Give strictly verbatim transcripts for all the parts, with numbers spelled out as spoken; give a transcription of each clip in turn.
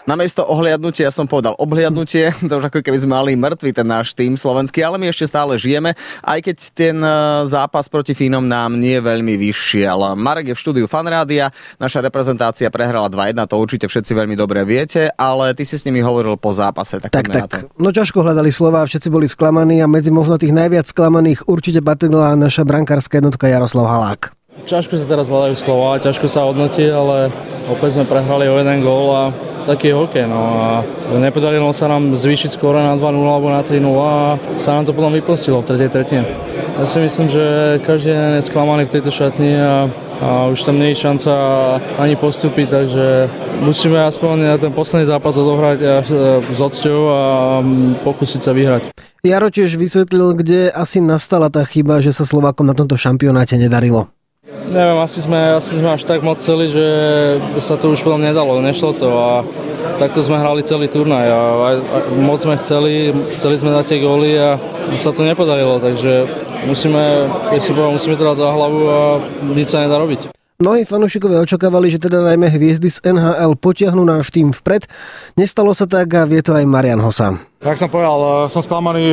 Namiesto ohliadnutia som povedal obhliadnutie, to už ako keby sme mali mŕtvy ten náš tým slovenský, ale my ešte stále žijeme, aj keď ten zápas proti Fínom nám nie veľmi vyšiel. Marek je v štúdiu Fanrádia, naša reprezentácia prehrala dva jedna, to určite všetci veľmi dobre viete, ale ty si s nimi hovoril po zápase. Tak, tak, tak. No ťažko hľadali slova, všetci boli sklamaní a medzi možno tých najviac sklamaných určite patrila naša brankárska jednotka Jaroslav Halák. Ťažko sa teraz hľadajú slova, ťažko sa hodnotí, ale opäť sme prehrali o jeden gól a taký je hokej. No a nepodarilo sa nám zvýšiť skóre na dva nula alebo na tri nula a sa nám to potom vypostilo v tretej tretine. Ja si myslím, že každý je sklamaný v tejto šatni a, a už tam nie je šanca ani postúpiť, takže musíme aspoň ten posledný zápas odohrať s odsťou a pokúsiť sa vyhrať. Jaro tiež vysvetlil, kde asi nastala tá chyba, že sa Slovákom na tomto šampionáte nedarilo. Neviem, asi sme, asi sme až tak moc chceli, že sa to už potom nedalo, nešlo to a takto sme hrali celý turnaj a, a, a moc sme chceli, chceli sme dať tie góly a sa to nepodarilo, takže musíme, keď si povedal, musíme to dať za hlavu a nič sa nedá robiť. Mnohí fanúšikovia očakávali, že teda najmä hviezdy z en há el potiahnu náš tým vpred. Nestalo sa tak a vie to aj Marian Hossa. Tak som povedal, som sklamaný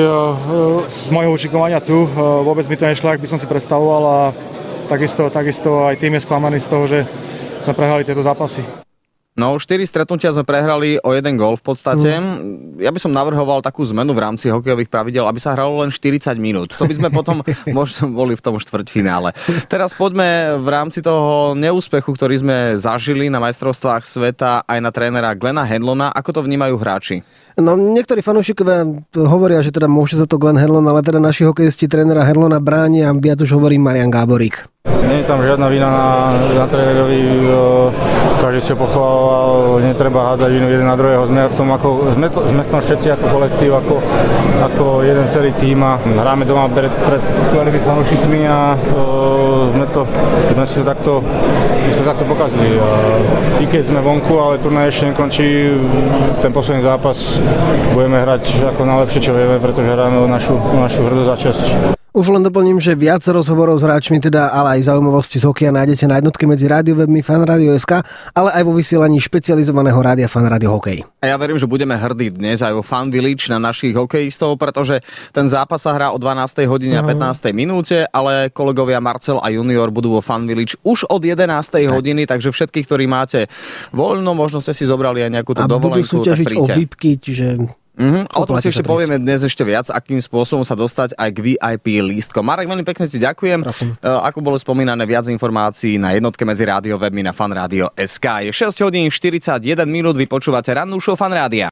z môjho účinkovania tu. Vôbec mi to nešlo, ak by som si predstavoval a takisto, takisto aj tým je sklamaný z toho, že sme prehrali tieto zápasy. No, štyri stretnutia sme prehrali o jeden gól v podstate. Mm. Ja by som navrhoval takú zmenu v rámci hokejových pravidel, aby sa hralo len štyridsať minút. To by sme potom možno boli v tom štvrťfinále. Teraz poďme v rámci toho neúspechu, ktorý sme zažili na majstrovstvách sveta aj na trénera Glena Hanlona. Ako to vnímajú hráči? No, niektorí fanúšikovia hovoria, že teda môže za to Glenn Hanlon, ale teda naši hokejisti trénera Hanlona bránia a viac už hovorí Marian Gáborík. Nie je tam žiadna vina na, na trénerovi, každý si ho pochváloval, netreba hádzať vinu jeden na druhého, sme v tom, ako, sme, to, sme v tom všetci ako kolektív, ako, ako jeden celý tím a hráme doma pred, pred skvelými fanúšikmi a o, sme, to, sme si to takto, my si to takto pokazili. A, I keď sme vonku, ale turnaj ešte nekončí, ten posledný zápas budeme hrať ako najlepšie, čo vieme, pretože hráme o našu, o našu hrdosť a česť. Už len doplním, že viac rozhovorov s hráčmi, teda, ale aj zaujímavosti z hokeja nájdete na jednotke medzi rádiowebmi Fanradio bodka es ká, ale aj vo vysielaní špecializovaného rádia Fanradio Hokej. A ja verím, že budeme hrdí dnes aj vo Fan Village na našich hokejistov, pretože ten zápas sa hrá o dvanástej hodine a pätnástej minúte, ale kolegovia Marcel a Junior budú vo Fan Village už od jedenástej hodiny, takže všetkých, ktorí máte voľno, možno ste si zobrali aj nejakú tú dovolenku, tak príďte. A budú súťažiť o výpky, čiže... Mm-hmm. A o tom si ešte povieme dnes ešte viac, akým spôsobom sa dostať aj k vé í pé lístkom. Marek, veľmi pekne ti ďakujem. Prosím. Ako bolo spomínané, viac informácií na jednotke medzi rádiovebmi na fanradio bodka es ká. Je šesť hodín štyridsaťjeden minút, vy počúvate rannú show Fanrádia.